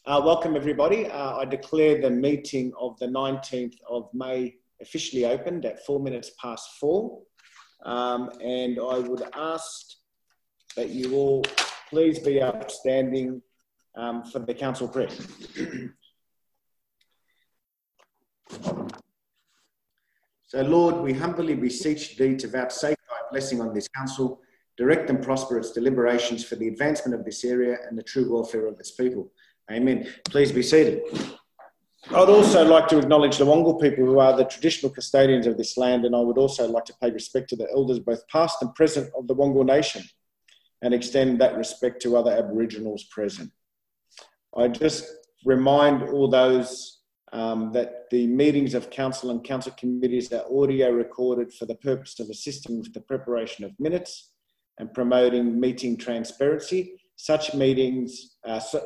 Welcome everybody. I declare the meeting of the 19th of May officially opened at 4:04. And I would ask that you all please be upstanding for the council press. So Lord, we humbly beseech thee to vouchsafe thy blessing on this council, direct and prosper its deliberations for the advancement of this area and the true welfare of its people. Amen. Please be seated. I'd also like to acknowledge the Wangal people who are the traditional custodians of this land, and I would also like to pay respect to the elders, both past and present, of the Wangal Nation, and extend that respect to other Aboriginals present. I just remind all those that the meetings of council and council committees are audio recorded for the purpose of assisting with the preparation of minutes and promoting meeting transparency. Such recordings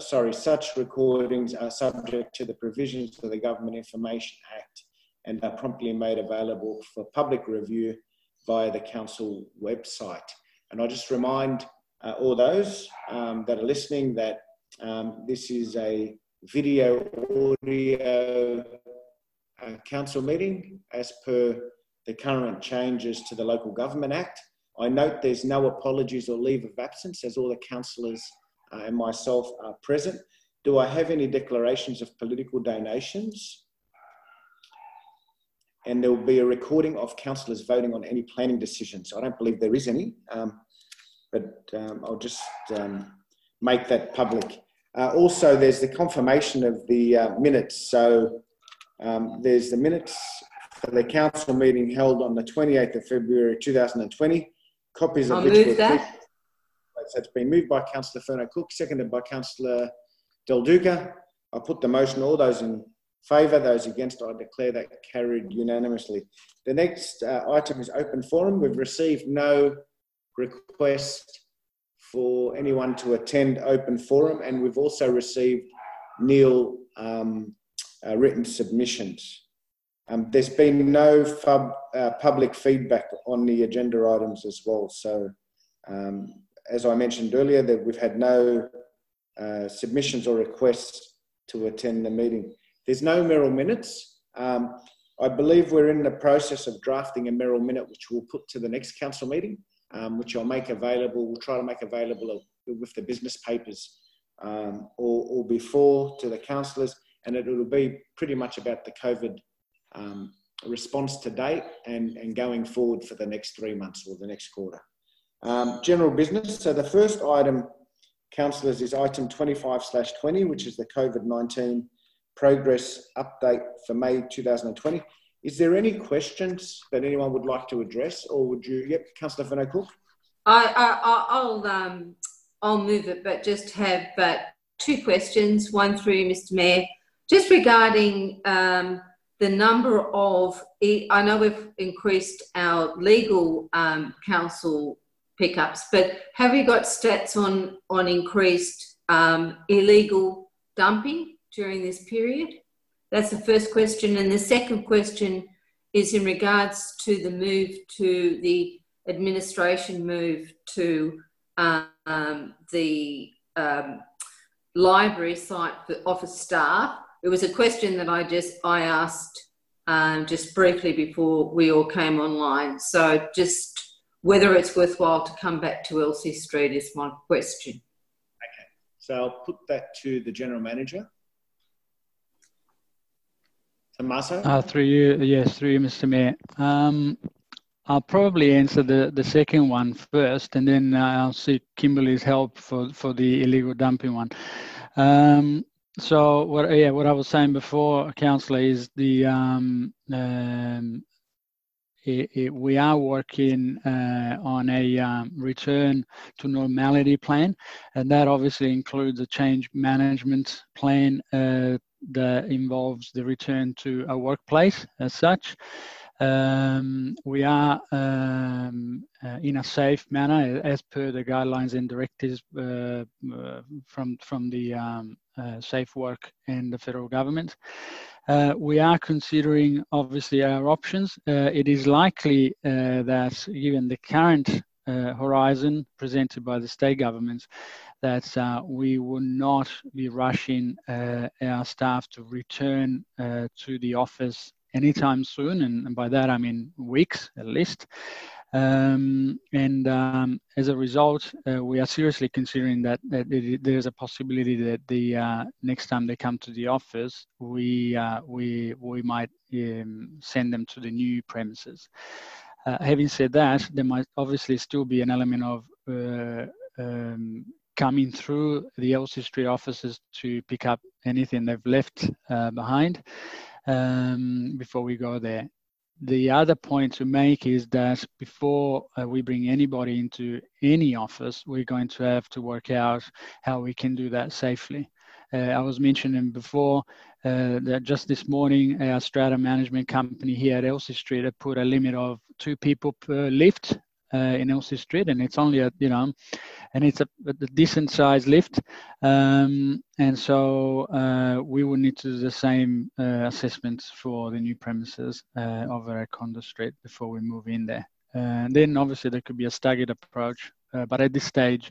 are subject to the provisions of the Government Information Act and are promptly made available for public review via the council website. And I just remind all those that are listening that this is a video audio council meeting as per the current changes to the Local Government Act. I note there's no apologies or leave of absence as all the councillors and myself are present. Do I have any declarations of political donations? And there will be a recording of councillors voting on any planning decisions. I don't believe there is any, but I'll just make that public. Also, there's the confirmation of the minutes. So there's the minutes for the council meeting held on the 28th of February 2020. Copies of which were that. So it's been moved by Councillor Ferno Cook, seconded by Councillor Del Duca. I'll put the motion. All those in favour, those against, I declare that carried unanimously. The next item is open forum. We've received no request for anyone to attend open forum, and we've also received nil written submissions. There's been no public feedback on the agenda items as well. So, as I mentioned earlier, that we've had no submissions or requests to attend the meeting. There's no Merrill minutes. I believe we're in the process of drafting a Merrill minute, which we'll put to the next council meeting, which I'll make available. We'll try to make available with the business papers or before to the councillors, and it will be pretty much about the COVID response to date and going forward for the next 3 months or the next quarter. General business. So the first item, councillors, is item 25/20, which is the COVID-19 progress update for May 2020. Is there any questions that anyone would like to address, or would you? Yep, Councillor Ferno Cook. I'll move it, but just have two questions. One through Mr. Mayor, just regarding the number of. I know we've increased our legal council pickups, but have we got stats on increased illegal dumping during this period? That's the first question. And the second question is in regards to the move to the administration move to the library site for office staff. It was a question that I asked just briefly before we all came online. So just whether it's worthwhile to come back to Elsie Street is my question. Okay, so I'll put that to the General Manager. Tommaso? Through you, Mr. Mayor. I'll probably answer the second one first, and then I'll seek Kimberly's help for the illegal dumping one. So what I was saying before, Councillor, is we are working on a return to normality plan, and that obviously includes a change management plan that involves the return to a workplace as such. We are in a safe manner as per the guidelines and directives from the Safe Work and the federal government. We are considering obviously our options. It is likely that given the current horizon presented by the state governments, that we will not be rushing our staff to return to the office anytime soon, and by that I mean weeks at least. As a result, we are seriously considering that there's a possibility that the next time they come to the office, we might send them to the new premises. Having said that, there might obviously still be an element of coming through the Elsie Street offices to pick up anything they've left behind before we go there. The other point to make is that before we bring anybody into any office, we're going to have to work out how we can do that safely. I was mentioning before that just this morning, our strata management company here at Elsie Street have put a limit of 2 people per lift in Elsie Street, and it's only a, and it's a decent sized lift. And so we will need to do the same assessments for the new premises over at Condor Street before we move in there. And then obviously there could be a staggered approach, but at this stage,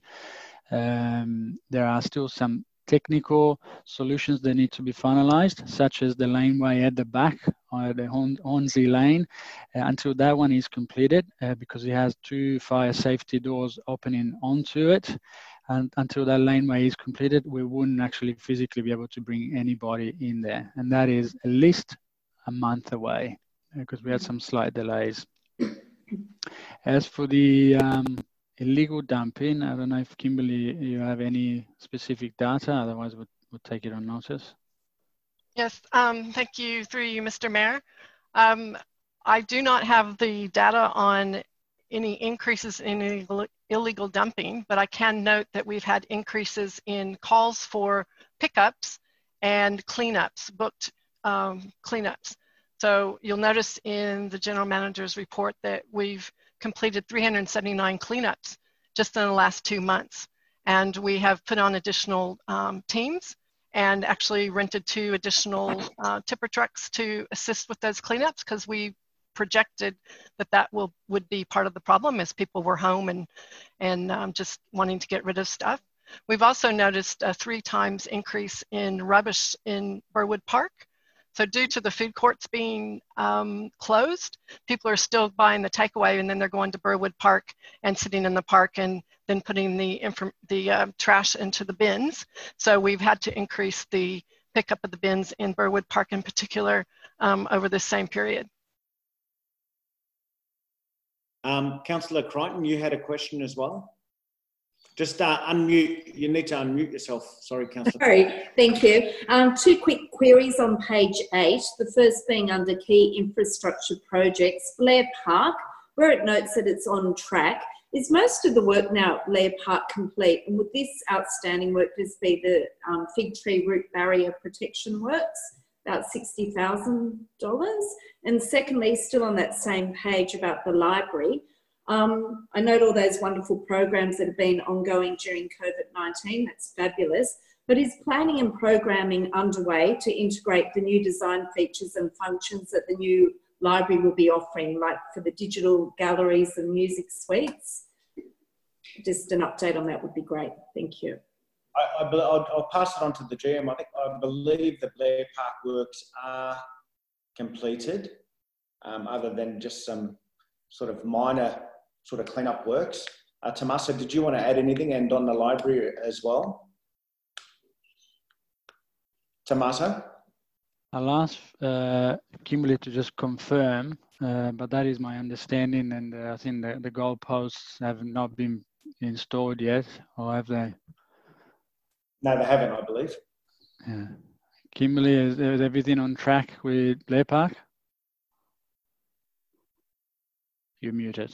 there are still some technical solutions that need to be finalized, such as the laneway at the back, the Hornsey Lane, until that one is completed, because it has 2 fire safety doors opening onto it. And until that laneway is completed, we wouldn't actually physically be able to bring anybody in there. And that is at least a month away, because we had some slight delays. As for the illegal dumping, I don't know if Kimberly, you have any specific data, otherwise we'll take it on notice. Yes, thank you, through you, Mr. Mayor. I do not have the data on any increases in illegal dumping, but I can note that we've had increases in calls for pickups and cleanups, booked cleanups. So you'll notice in the general manager's report that we've completed 379 cleanups just in the last 2 months. And we have put on additional teams and actually rented 2 additional tipper trucks to assist with those cleanups, because we projected that would be part of the problem as people were home and just wanting to get rid of stuff. We've also noticed a 3 times increase in rubbish in Burwood Park. So due to the food courts being closed, people are still buying the takeaway, and then they're going to Burwood Park and sitting in the park and then putting the trash into the bins. So we've had to increase the pickup of the bins in Burwood Park in particular over this same period. Councillor Crichton, you had a question as well? Just unmute. You need to unmute yourself. Sorry, Councillor. Sorry, thank you. 2 quick queries on page 8. The first being under key infrastructure projects, Blair Park, where it notes that it's on track. Is most of the work now at Blair Park complete? And would this outstanding work just be the fig tree root barrier protection works, about $60,000? And secondly, still on that same page about the library, I note all those wonderful programs that have been ongoing during COVID-19. That's fabulous. But is planning and programming underway to integrate the new design features and functions that the new library will be offering, like for the digital galleries and music suites? Just an update on that would be great. Thank you. I'll pass it on to the GM. I believe the Blair Park works are completed, other than just some sort of minor sort of cleanup works. Tommaso, did you want to add anything, and on the library as well? Tommaso? I'll ask Kimberly to just confirm, but that is my understanding, and I think the goalposts have not been installed yet, or have they? No, they haven't, I believe. Yeah. Kimberly, is everything on track with Blair Park? You're muted.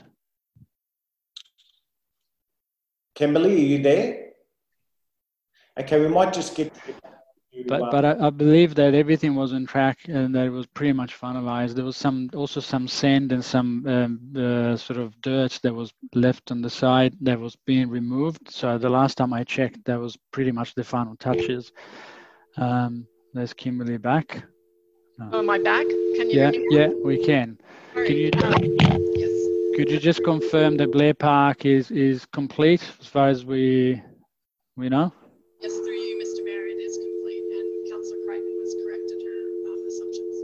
Kimberly, are you there? Okay, we might just get... But I believe that everything was on track and that it was pretty much finalized. There was also some sand and some sort of dirt that was left on the side that was being removed. So the last time I checked, that was pretty much the final touches. There's Kimberly back. Oh, am I back? Can you hear me? Yeah, we can. Right. Can you? Yes. Could you just confirm that Blair Park is complete as far as we know? Yes, through you, Mr. Mayor, it is complete, and Councillor Crichton was correct in her assumptions.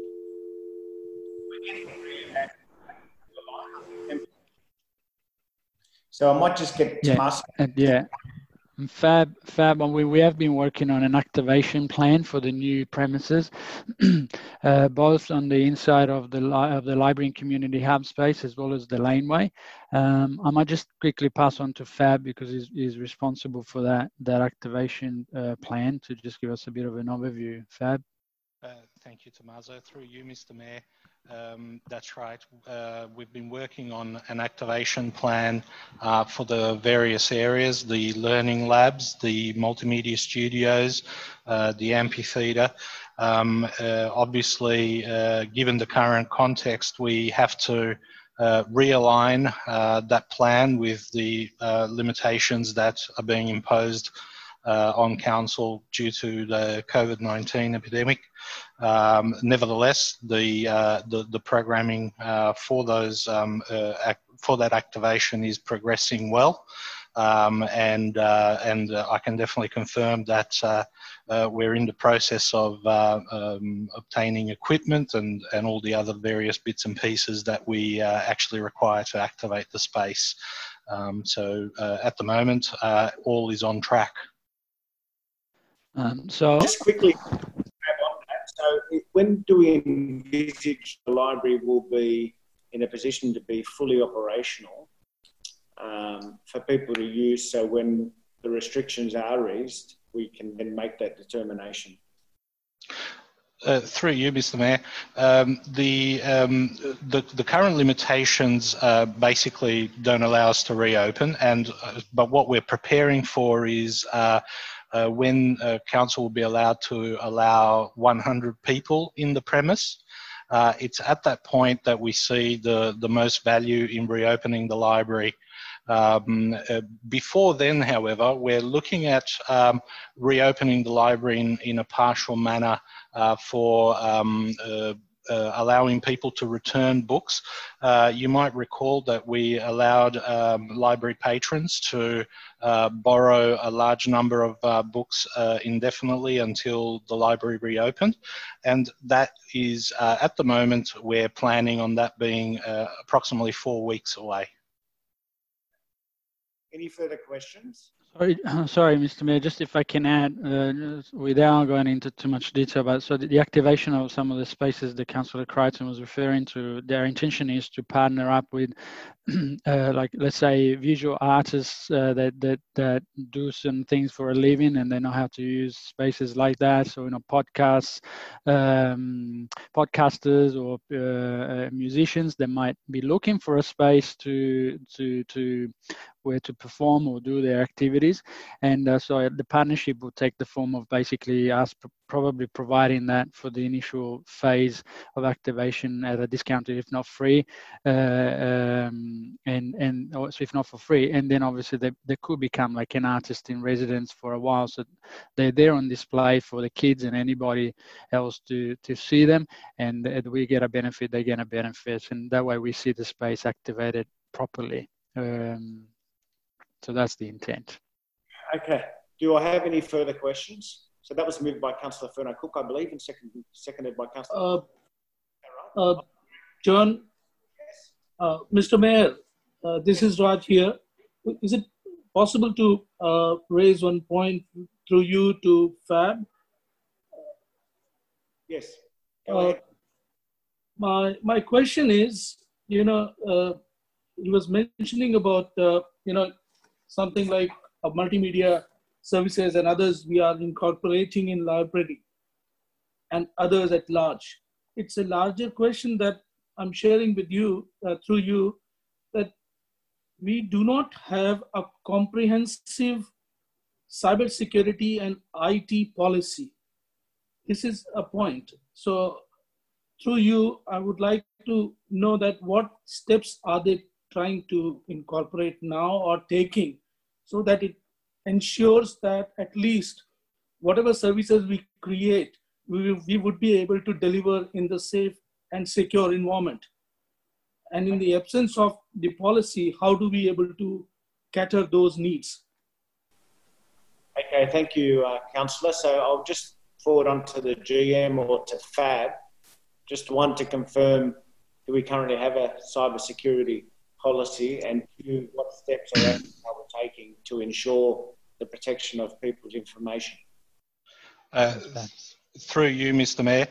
So I might just get Tomas. Yeah. And Fab, we have been working on an activation plan for the new premises, both on the inside of the library and community hub space as well as the laneway. I might just quickly pass on to Fab because he's responsible for that activation plan to just give us a bit of an overview. Fab. Thank you, Tommaso. Through you, Mr. Mayor. That's right. We've been working on an activation plan for the various areas, the learning labs, the multimedia studios, the amphitheatre. Obviously, given the current context, we have to realign that plan with the limitations that are being imposed on council due to the COVID-19 epidemic. Nevertheless, the programming for those for that activation is progressing well, and I can definitely confirm that we're in the process of obtaining equipment and all the other various bits and pieces that we actually require to activate the space. So at the moment, all is on track. So just quickly on that. So when do we envisage the library will be in a position to be fully operational for people to use? So when the restrictions are eased, we can then make that determination. Through you, Mr. Mayor, the current limitations basically don't allow us to reopen, but what we're preparing for is when council will be allowed to allow 100 people in the premise. It's at that point that we see the most value in reopening the library. Before then, however, we're looking at reopening the library in a partial manner for allowing people to return books. You might recall that we allowed library patrons to borrow a large number of books indefinitely until the library reopened, and that is at the moment we're planning on that being approximately 4 weeks away. Any further questions? Sorry, Mr. Mayor, just if I can add, without going into too much detail about, so the activation of some of the spaces that Councillor Crichton was referring to, their intention is to partner up with, like, let's say, visual artists that do some things for a living and they know how to use spaces like that. So, podcasters or musicians that might be looking for a space to where to perform or do their activities, and so the partnership will take the form of basically us probably providing that for the initial phase of activation at a discounted, if not free, and also if not for free, and then obviously they could become like an artist in residence for a while, so they're there on display for the kids and anybody else to see them, and we get a benefit, they get a benefit, and that way we see the space activated properly. So that's the intent. Okay. Do I have any further questions? So that was moved by Councillor Furno Cook, I believe, and seconded by Councillor. John, Mr. Mayor, this is Raj here. Is it possible to raise one point through you to Fab? Yes. Go ahead. My question is, he was mentioning about, something like multimedia services and others we are incorporating in library and others at large. It's a larger question that I'm sharing with you, through you, that we do not have a comprehensive cybersecurity and IT policy. This is a point. So through you, I would like to know that what steps are they trying to incorporate now or taking so that it ensures that at least whatever services we create, we would be able to deliver in the safe and secure environment. And in the absence of the policy, how do we able to cater those needs? Okay, thank you, Councillor. So I'll just forward on to the GM or to FAB. Just one, to confirm, do we currently have a cybersecurity policy, and two, what steps are we taking to ensure the protection of people's information? Through you, Mr. Mayor,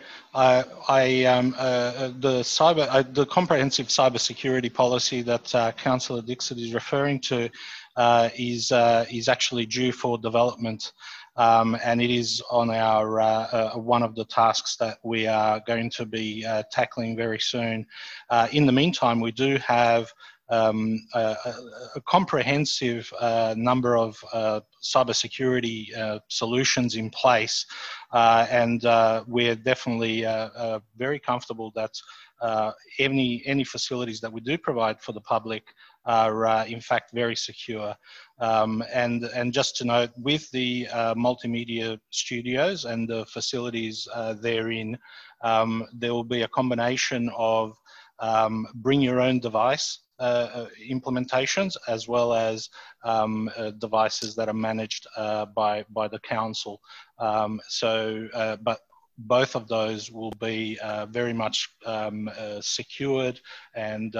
the comprehensive cybersecurity policy that Councillor Dixit is referring to is actually due for development, and it is on our one of the tasks that we are going to be tackling very soon. In the meantime, we do have a comprehensive number of cybersecurity solutions in place, and we're definitely very comfortable that any facilities that we do provide for the public are in fact very secure. And just to note, with the multimedia studios and the facilities therein, there will be a combination of bring your own device implementations, as well as devices that are managed by the council. But both of those will be very much secured, and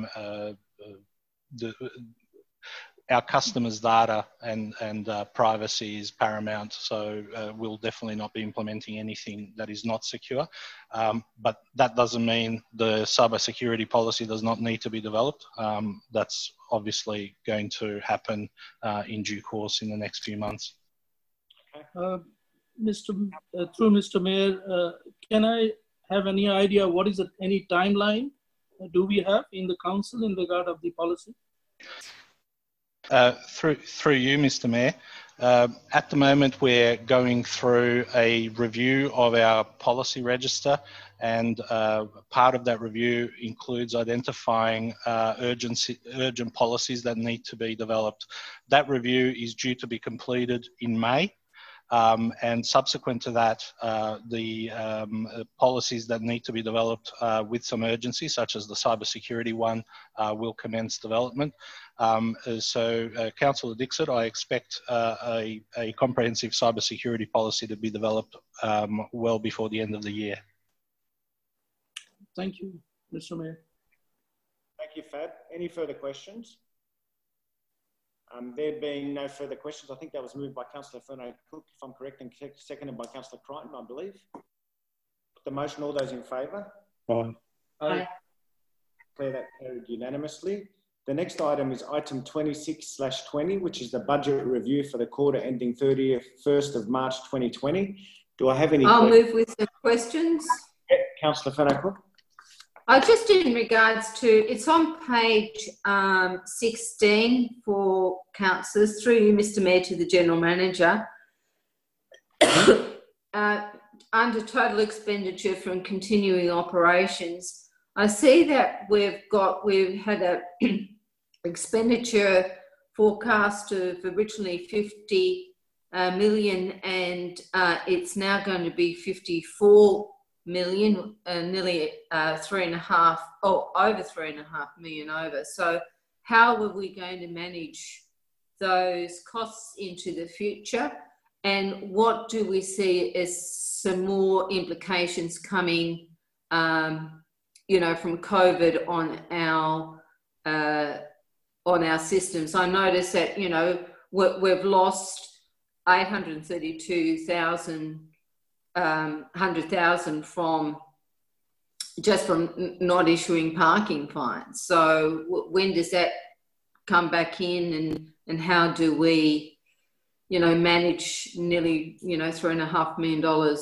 our customers' data and privacy is paramount, so we'll definitely not be implementing anything that is not secure. But that doesn't mean the cybersecurity policy does not need to be developed. That's obviously going to happen in due course in the next few months. Through Mr. Mayor, can I have any idea what is any timeline do we have in the council in regard of the policy? Through you, Mr. Mayor, at the moment we're going through a review of our policy register, and part of that review includes identifying urgent policies that need to be developed. That review is due to be completed in May. And subsequent to that, the policies that need to be developed with some urgency, such as the cybersecurity one, will commence development. Councillor Dixit, I expect a comprehensive cybersecurity policy to be developed well before the end of the year. Thank you, Mr. Mayor. Thank you, Fab. Any further questions? There being no further questions, I think that was moved by Councillor Furno-Cook, if I'm correct, and seconded by Councillor Crichton, I believe. The motion, all those in favour? Aye. Aye. Declare that carried unanimously. The next item is item 26/20, which is the budget review for the quarter ending 31st of March 2020. Do I have any I'll move with some questions. Yeah, Councillor Furno-Cook. Just in regards to, it's on page 16 for councillors, through you, Mr. Mayor, to the General Manager. Under total expenditure from continuing operations, I see that we've had a expenditure forecast of originally 50 million, and it's now going to be 54 million, nearly over 3.5 million over. So how are we going to manage those costs into the future, and what do we see as some more implications coming from COVID on our systems? I noticed that we've lost 100,000 from not issuing parking fines. So when does that come back in, and how do we, manage nearly, $3.5 million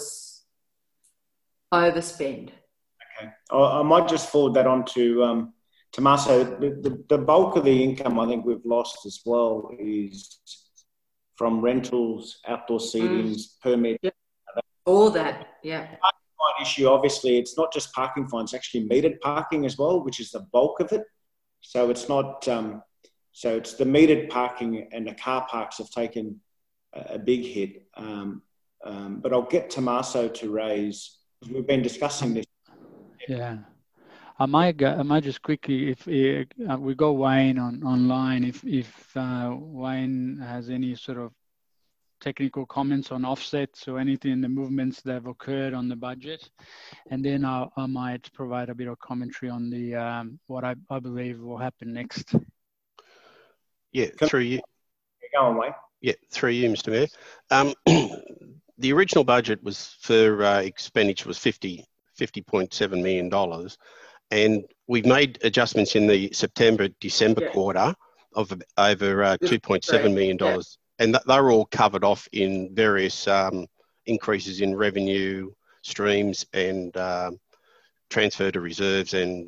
overspend? Okay, I might just forward that on to Tommaso. The bulk of the income I think we've lost as well is from rentals, outdoor seatings, permits. Yep. All that, yeah. The parking fine issue, obviously, it's not just parking fines, it's actually metered parking as well, which is the bulk of it. So it's not, so it's the metered parking, and the car parks have taken a big hit. But I'll get Tommaso to raise, because we've been discussing this. Yeah. I might just quickly, if we go Wayne online, if Wayne has any sort of technical comments on offsets or anything, the movements that have occurred on the budget, and then I might provide a bit of commentary on the what I believe will happen next. Yeah, through you. Go on, Wayne. Yeah, through you, Mr. Mayor. The original budget was for expenditure was $50.7 million, and we've made adjustments in the September-December quarter of over $2.7 million, and they're all covered off in various increases in revenue streams and transfer to reserves and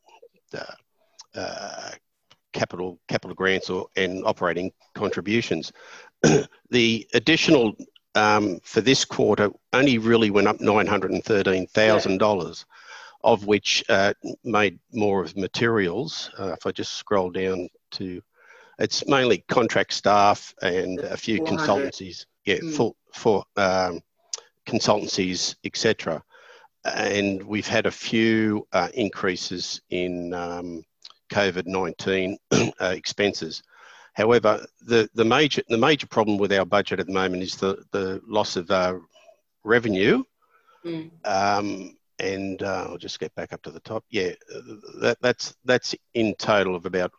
capital grants and operating contributions. The additional for this quarter only really went up $913,000, of which made more of materials. If I just scroll down to, it's mainly contract staff and a few consultancies. Yeah, for consultancies, etc. And we've had a few increases in COVID-19 expenses. However, the major problem with our budget at the moment is the loss of revenue. And I'll just get back up to the top. Yeah, that's in total of about.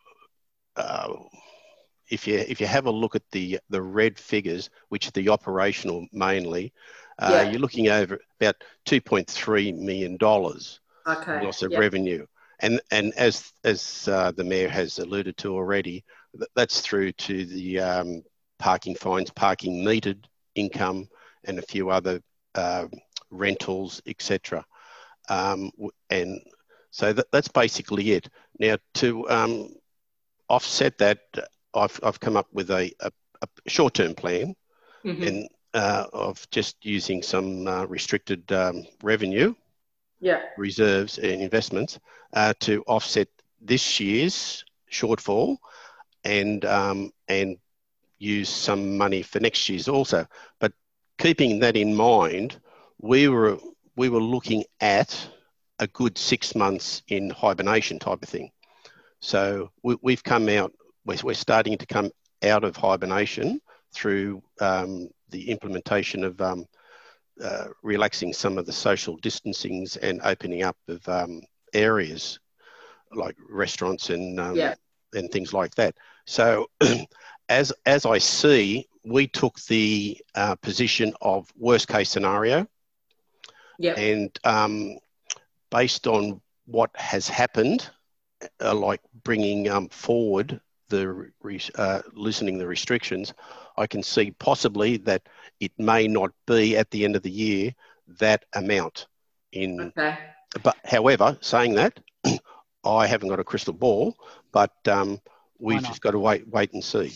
If you have a look at the red figures, which are the operational mainly, you're looking over about $2.3 million loss of revenue. And as the Mayor has alluded to already, that's through to the parking fines, parking metered income, and a few other rentals, etc. And so that's basically it. Now, to offset that, I've come up with a short-term plan, and of just using some restricted revenue, reserves and investments to offset this year's shortfall, and use some money for next year's also. But keeping that in mind, we were looking at a good 6 months in hibernation type of thing. So we've come out. We're starting to come out of hibernation through the implementation of relaxing some of the social distancings and opening up of areas like restaurants and things like that. So as I see, we took the position of worst case scenario, and based on what has happened, like bringing forward the loosening the restrictions, I can see possibly that it may not be at the end of the year that amount in. But however, saying that, I haven't got a crystal ball, but we've just got to wait and see.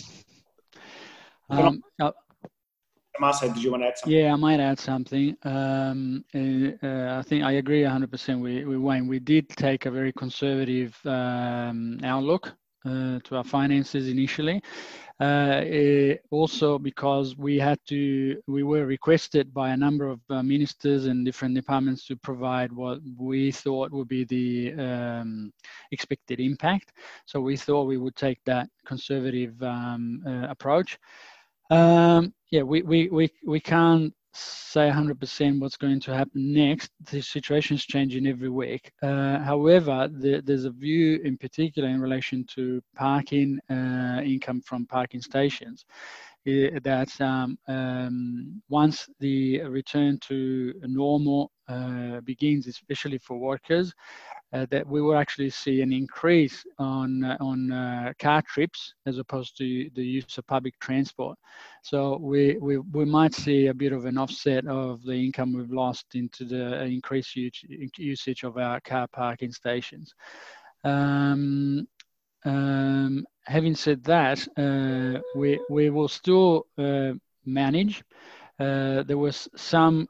Marcel, did you want to add something? Yeah, I might add something. I think I agree 100% with Wayne. We did take a very conservative outlook to our finances initially. Also because we were requested by a number of ministers and different departments to provide what we thought would be the expected impact. So we thought we would take that conservative approach. We can't say 100% what's going to happen next. The situation's changing every week. However, there's a view in particular in relation to parking income from parking stations that once the return to normal begins, especially for workers, that we will actually see an increase on car trips as opposed to the use of public transport. So we might see a bit of an offset of the income we've lost into the increased usage of our car parking stations. Having said that, we will still manage. There was some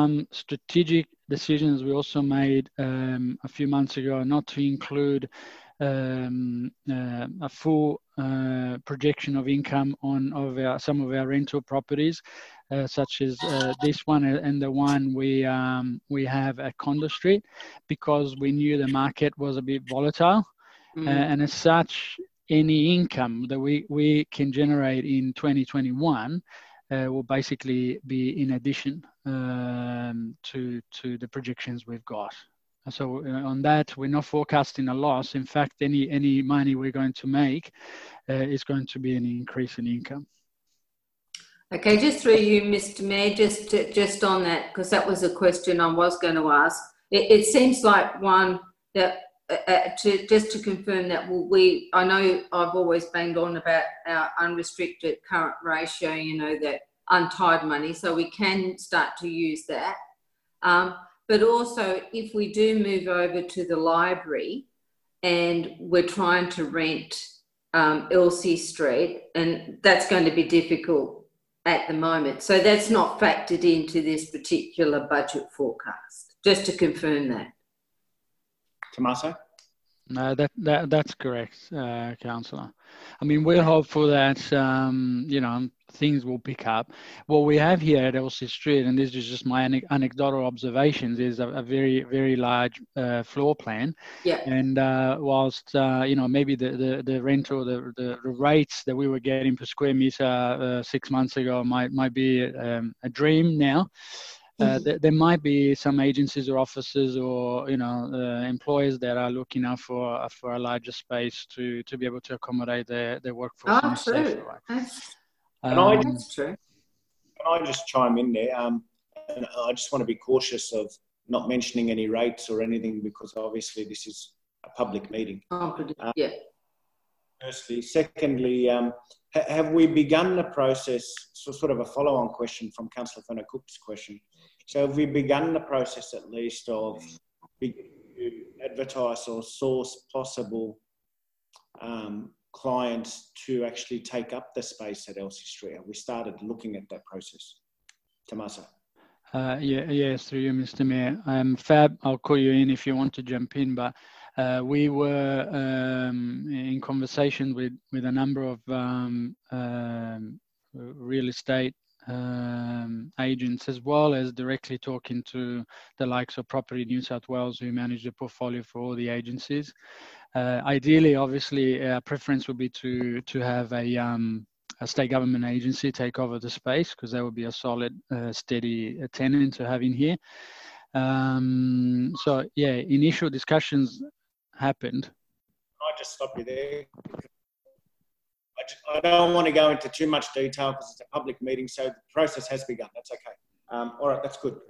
strategic decisions we also made a few months ago not to include a full projection of income on some of our rental properties, such as this one and the one we have at Condo Street, because we knew the market was a bit volatile, and as such, any income that we can generate in 2021 will basically be in addition to the projections we've got. So on that, we're not forecasting a loss. In fact, any money we're going to make is going to be an increase in income. Okay, just through you, Mr. Mayor, just on that, because that was a question I was going to ask. It seems like one that, just to confirm that, I know I've always banged on about our unrestricted current ratio, you know, that untied money, so we can start to use that. But also, if we do move over to the library and we're trying to rent Elsie Street, and that's going to be difficult at the moment. So that's not factored into this particular budget forecast, just to confirm that. Tommaso? No, that's correct, Councillor. I mean, we're hopeful that, you know, things will pick up. What we have here at Elsie Street, and this is just my anecdotal observations, is a very, very large floor plan. Yeah. And whilst, you know, maybe the rental, the rates that we were getting per square metre 6 months ago might be a dream now. There might be some agencies or offices or, you know, employers that are looking out for a larger space to be able to accommodate their workforce in a safer way. That's true. Can I just chime in there? And I just want to be cautious of not mentioning any rates or anything, because obviously this is a public meeting. Yeah. Firstly. Secondly, have we begun the process, so sort of a follow-on question from Councillor Whanakupa's question. So have we begun the process at least of advertise or source possible clients to actually take up the space at Elsie Street? Have we started looking at that process? Tommaso? Yes, through you, Mr. Mayor. Fab, I'll call you in if you want to jump in, but we were in conversation with a number of real estate agents, as well as directly talking to the likes of Property New South Wales, who manage the portfolio for all the agencies. Ideally, obviously, our preference would be to have a state government agency take over the space, because that would be a solid, steady tenant to have in here. So, yeah, initial discussions happened. I'll just stop you there. I don't want to go into too much detail because it's a public meeting, so the process has begun. That's okay. All right, that's good.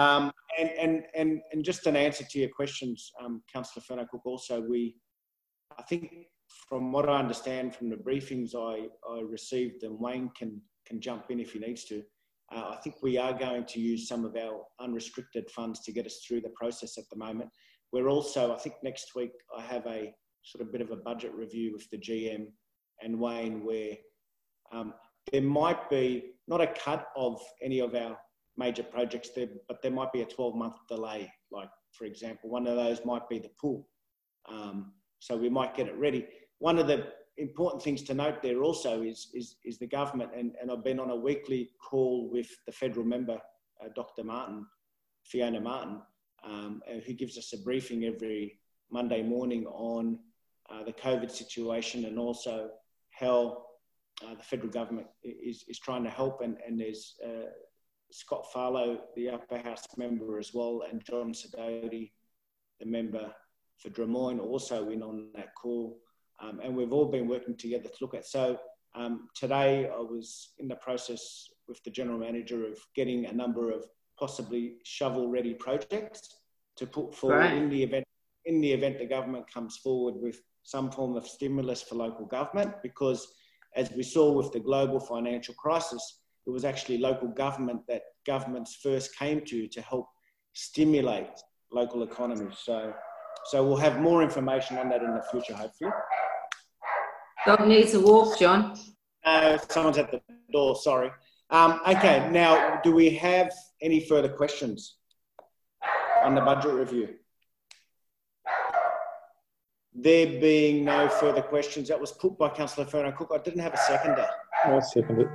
And just an answer to your questions, Councillor Whanakupa, also, I think from what I understand from the briefings I received, and Wayne can jump in if he needs to, I think we are going to use some of our unrestricted funds to get us through the process at the moment. We're also, I think next week, I have a sort of bit of a budget review with the GM and Wayne, where there might be not a cut of any of our major projects there, but there might be a 12-month delay. Like, for example, one of those might be the pool. So we might get it ready. One of the important things to note there also is the government, and I've been on a weekly call with the federal member, Dr. Martin, Fiona Martin, who gives us a briefing every Monday morning on the COVID situation, and also how the federal government is trying to help. And there's Scott Farlow, the upper house member as well, and John Sidoti, the member for Drummoyne, also in on that call. And we've all been working together to look at. So today I was in the process with the general manager of getting a number of possibly shovel-ready projects to put forward in the event the government comes forward with some form of stimulus for local government, because as we saw with the global financial crisis, it was actually local government that governments first came to help stimulate local economies. So we'll have more information on that in the future, hopefully. Dog needs a walk, John. Someone's at the door, sorry. Okay, now, do we have any further questions on the budget review? There being no further questions, that was put by Councillor Ferno-Cook. I didn't have a seconder. I'll second it.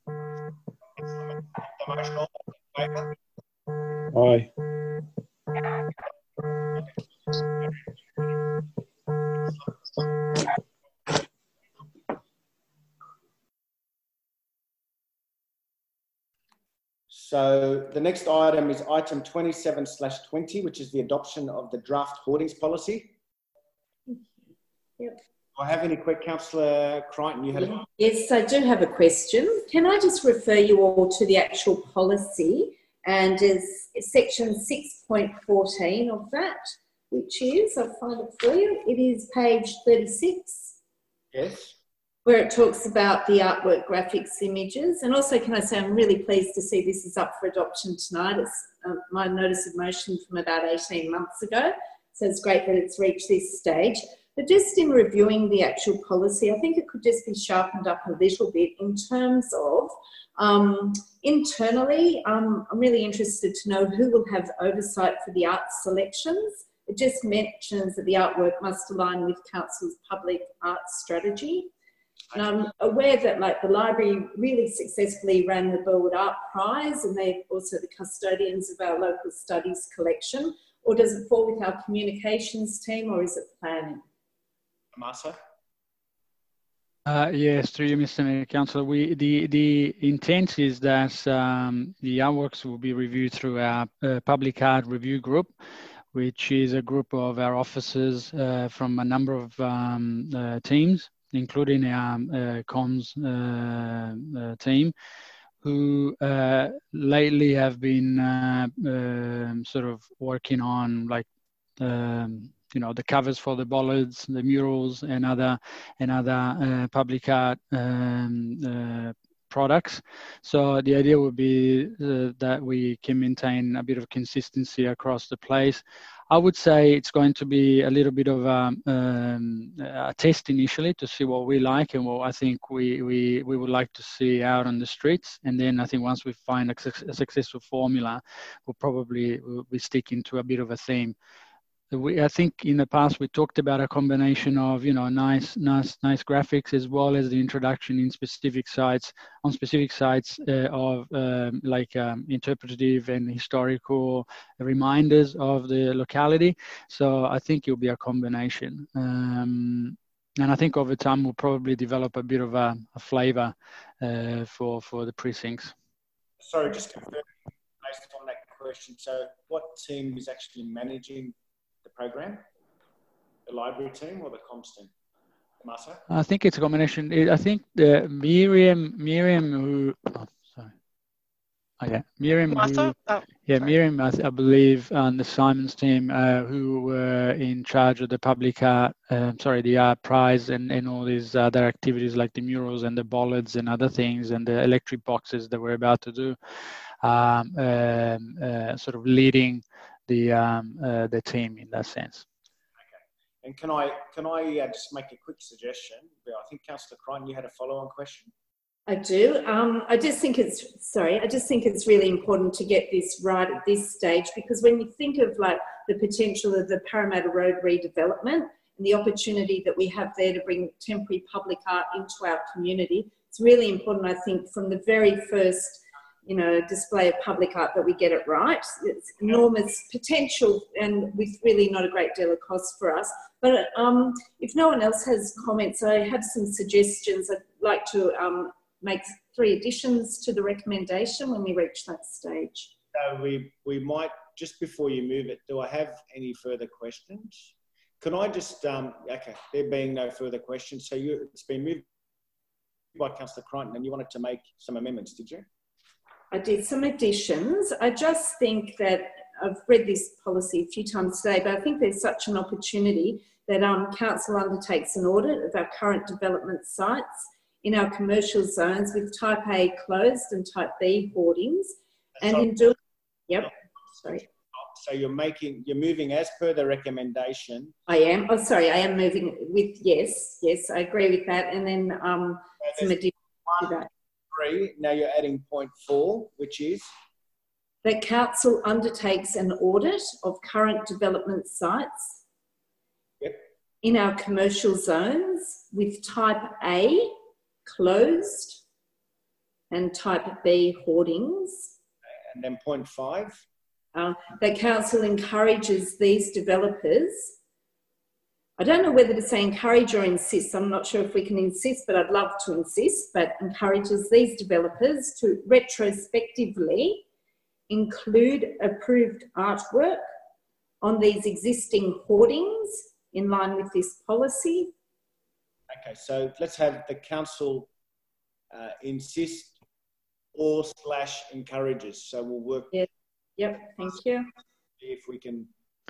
The motion, all in favour? Aye. So the next item is item 27/20, which is the adoption of the draft hoardings policy. Yep. Do I have any quick, Councillor Crichton? You had a... Yes, I do have a question. Can I just refer you all to the actual policy, and is section 6.14 of that, which is, I'll find it for you, it is page 36. Yes. Where it talks about the artwork, graphics, images. And also, can I say, I'm really pleased to see this is up for adoption tonight. It's my notice of motion from about 18 months ago. So it's great that it's reached this stage. But just in reviewing the actual policy, I think it could just be sharpened up a little bit in terms of internally, I'm really interested to know who will have oversight for the art selections. It just mentions that the artwork must align with Council's public art strategy. And I'm aware that, like, the library really successfully ran the Burwood Art Prize, and they're also the custodians of our local studies collection. Or does it fall with our communications team, or is it planning? Marcia? Yes, through you, Mr. Mayor, Councillor. The intent is that the artworks will be reviewed through our public art review group, which is a group of our officers from a number of teams, including our comms team, who lately have been sort of working on, like, you know, the covers for the bollards, the murals, and other public art products. So the idea would be that we can maintain a bit of consistency across the place. I would say it's going to be a little bit of a test initially to see what we like and what I think we would like to see out on the streets. And then I think once we find a successful formula, we'll be sticking to a bit of a theme. I think in the past we talked about a combination of, you know, nice graphics, as well as the introduction in specific sites of interpretive and historical reminders of the locality. So I think it'll be a combination, and I think over time we'll probably develop a bit of a flavour for the precincts. Sorry, just confirm based on that question. So what team is actually managing the program? The library team or the comms team? Marcia? I think it's a combination. I think the Miriam who, Miriam, Miriam, I believe, on the Simons team, who were in charge of the public art, the art prize and all these other activities like the murals and the bollards and other things and the electric boxes that we're about to do, sort of leading the team in that sense. Okay. And can I just make a quick suggestion? I think Councillor Crichton, you had a follow-on question. I do. I just think it's really important to get this right at this stage, because when you think of, like, the potential of the Parramatta Road redevelopment and the opportunity that we have there to bring temporary public art into our community, it's really important, I think, from the very first, you know, display of public art that we get it right. It's enormous potential and with really not a great deal of cost for us. But if no one else has comments, I have some suggestions. I'd like to make 3 additions to the recommendation when we reach that stage. So we might, just before you move it, do I have any further questions? Can I just, okay, there being no further questions, so it's been moved by Councillor Crichton and you wanted to make some amendments, did you? I did some additions. I just think that I've read this policy a few times today, but I think there's such an opportunity that Council undertakes an audit of our current development sites in our commercial zones with Type A closed and Type B hoardings. And in doing, sorry. So you're moving as per the recommendation. I am. Oh, sorry. I am moving with yes. I agree with that. And then some additions to that. Now you're adding point 4, which is? That Council undertakes an audit of current development sites. Yep. in our commercial zones with type A closed and type B hoardings. And then point 5. That council encourages these developers. I don't know whether to say encourage or insist. I'm not sure if we can insist, but I'd love to insist, but encourages these developers to retrospectively include approved artwork on these existing hoardings in line with this policy. Okay, so let's have the council insist or / encourages. So we'll work. Yeah. Yep, thank you. If we can.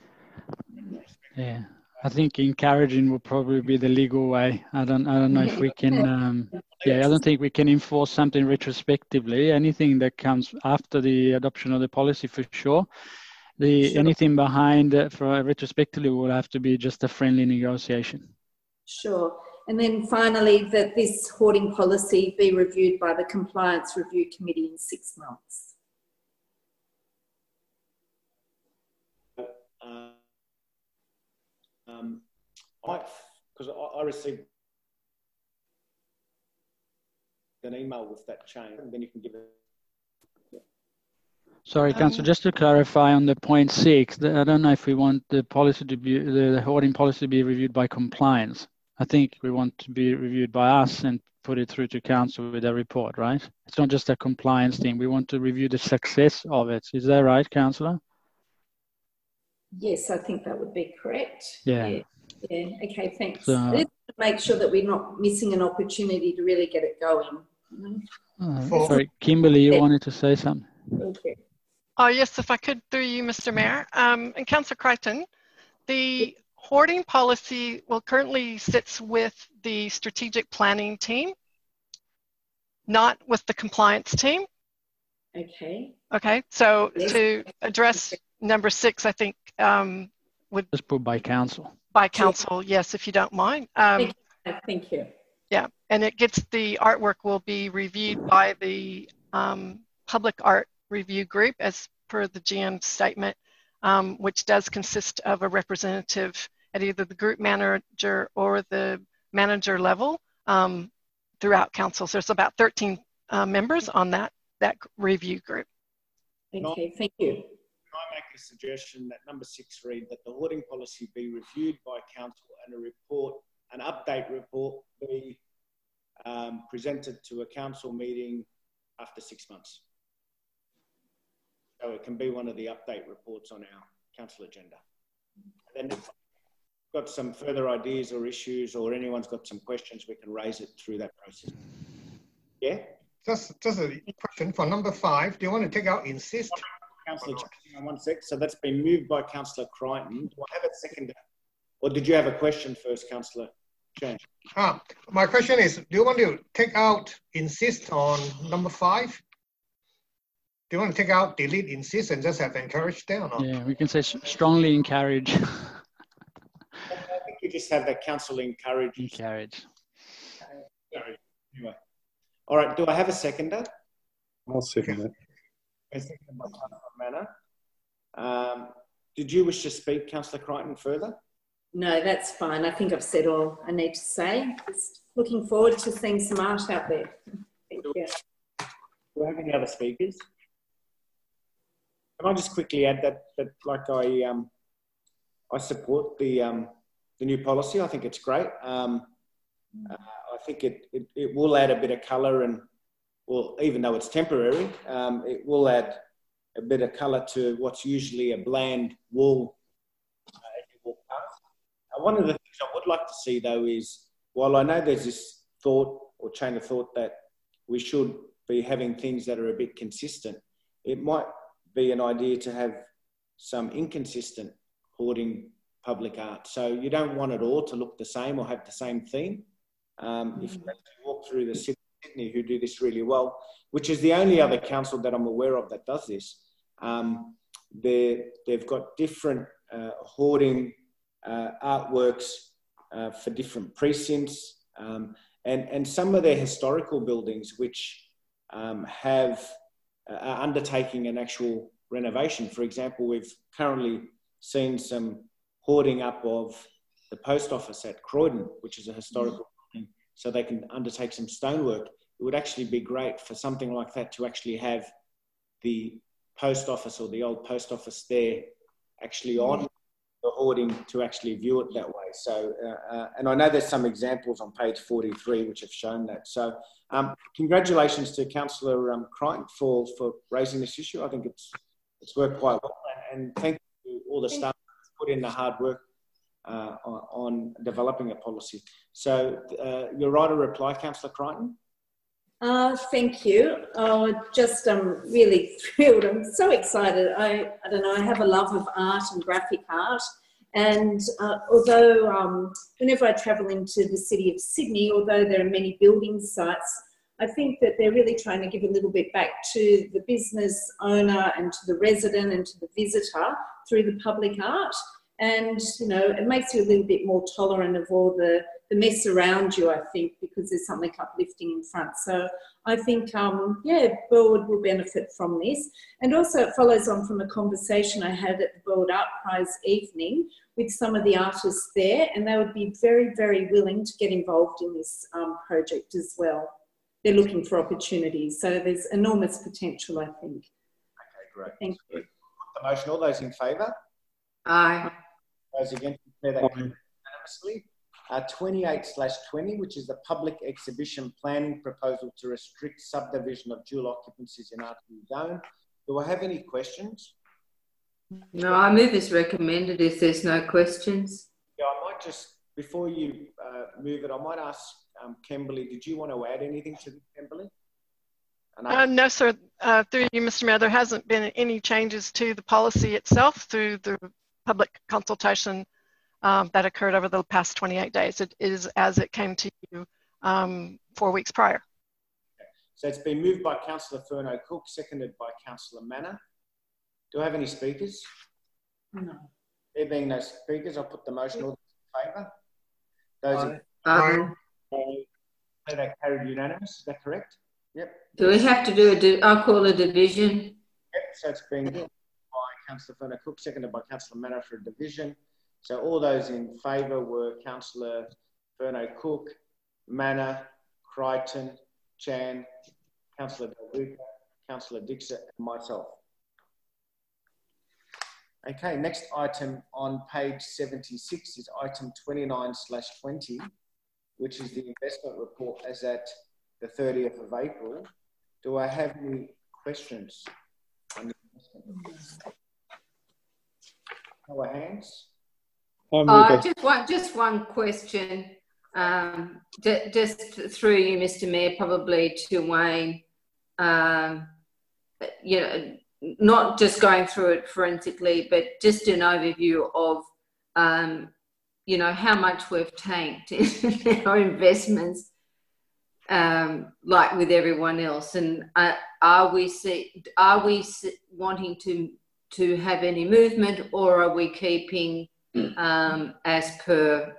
Yeah, I think encouraging will probably be the legal way. I don't know if we can. I don't think we can enforce something retrospectively. Anything that comes after the adoption of the policy, for sure. Anything behind for retrospectively will have to be just a friendly negotiation. Sure. And then finally, that this hoarding policy be reviewed by the Compliance Review Committee in 6 months. Because I received an email with that change, and then you can give it. Sorry, Councillor, just to clarify on the point 6, I don't know if we want the policy to be the hoarding policy to be reviewed by compliance. I think we want to be reviewed by us and put it through to council with a report, right? It's not just a compliance thing. We want to review the success of it. Is that right, Councillor? Yes, I think that would be correct. Yeah. Okay, thanks. Let's make sure that we're not missing an opportunity to really get it going. Sorry, Kimberly, you wanted to say something? Okay. Oh, yes, if I could, through you, Mr. Mayor. And Councillor Crichton, the hoarding policy currently sits with the strategic planning team, not with the compliance team. Okay. Okay, so to address number 6, I think would just put by council. By council, yes, if you don't mind. Thank you. Yeah, and the artwork will be reviewed by the Public Art Review Group as per the GM statement, which does consist of a representative at either the group manager or the manager level throughout council. So there's about 13 members on that review group. Okay, thank you. Can I make a suggestion that number 6 read that the hoarding policy be reviewed by council and an update report be presented to a council meeting after 6 months? So it can be one of the update reports on our council agenda. And then if we've got some further ideas or issues, or anyone's got some questions, we can raise it through that process. Yeah? Just a question for number 5. Do you want to take out insist? Councillor, one sec. So that's been moved by Councillor Crichton. Do I have a second? Or did you have a question first, Councillor Chan? My question is, do you want to take out insist on number 5? Do you want to take out delete insist and just have encourage there or not? Yeah, we can say strongly encourage. I think you just have that council encourage. Encourage. Anyway. All right, do I have a seconder? I'll second that. Seconded by Councillor Manner. Did you wish to speak, Councillor Crichton, further? No, that's fine. I think I've said all I need to say. Just looking forward to seeing some art out there. Thank you. Do we have any other speakers? Can I just quickly add that like I support the new policy. I think it's great. I think it will add a bit of colour, and well, even though it's temporary, it will add a bit of colour to what's usually a bland wall as you walk past. One of the things I would like to see, though, is while I know there's this thought or chain of thought that we should be having things that are a bit consistent, it might be an idea to have some inconsistent hoarding public art. So you don't want it all to look the same or have the same theme. If you walk through the city of Sydney, who do this really well, which is the only other council that I'm aware of that does this, they've got different hoarding artworks for different precincts, and some of their historical buildings which are undertaking an actual renovation. For example, we've currently seen some hoarding up of the post office at Croydon, which is a historical building, so they can undertake some stonework. It would actually be great for something like that to actually have the post office or the old post office there actually on the hoarding to actually view it that way. So, and I know there's some examples on page 43 which have shown that. So, congratulations to Councillor Crichton for raising this issue. I think it's worked quite well, and thank you to all the staff who put in the hard work on developing a policy. So, you're right to reply, Councillor Crichton. Thank you. I'm really thrilled. I'm so excited. I don't know, I have a love of art and graphic art. And although whenever I travel into the city of Sydney, although there are many building sites, I think that they're really trying to give a little bit back to the business owner and to the resident and to the visitor through the public art. And, you know, it makes you a little bit more tolerant of all the mess around you, I think, because there's something uplifting in front. So I think, Burwood will benefit from this. And also it follows on from a conversation I had at the Burwood Art Prize evening with some of the artists there, and they would be very, very willing to get involved in this project as well. They're looking for opportunities. So there's enormous potential, I think. Okay, great. Thank you. The motion, all those in favour? Aye. Those against, declare that unanimously. 28/20, which is the public exhibition planning proposal to restrict subdivision of dual occupancies in RTE zone. Do I have any questions? No, I move as recommended if there's no questions. Yeah, I might just, before you move it, I might ask Kimberly, did you want to add anything to this, Kimberly? No, sir. Through you, Mr. Mayor, there hasn't been any changes to the policy itself through the public consultation that occurred over the past 28 days. It is as it came to you 4 weeks prior. Okay. So it's been moved by Councillor Furno-Cook, seconded by Councillor Manna. Do I have any speakers? No. There being no speakers, I'll put the motion. All in favour? Those in Aye. that carried unanimous, is that correct? Yep. Do we have to do I'll call a division? Yep, so it's been moved by Councillor Furno-Cook, seconded by Councillor Manna for a division. So all those in favour were Councillor Furno-Cook, Manna, Crichton, Chan, Councillor Del Duca, Councillor Dixon, and myself. Okay, next item on page 76 is item 29/20, which is the investment report as at the 30th of April. Do I have any questions on the investment report? Show of hands. Just one question, just through you, Mr. Mayor, probably to Wayne. You know, not just going through it forensically, but just an overview of, you know, how much we've tanked in our investments, like with everyone else, and are we wanting to have any movement, or are we keeping as per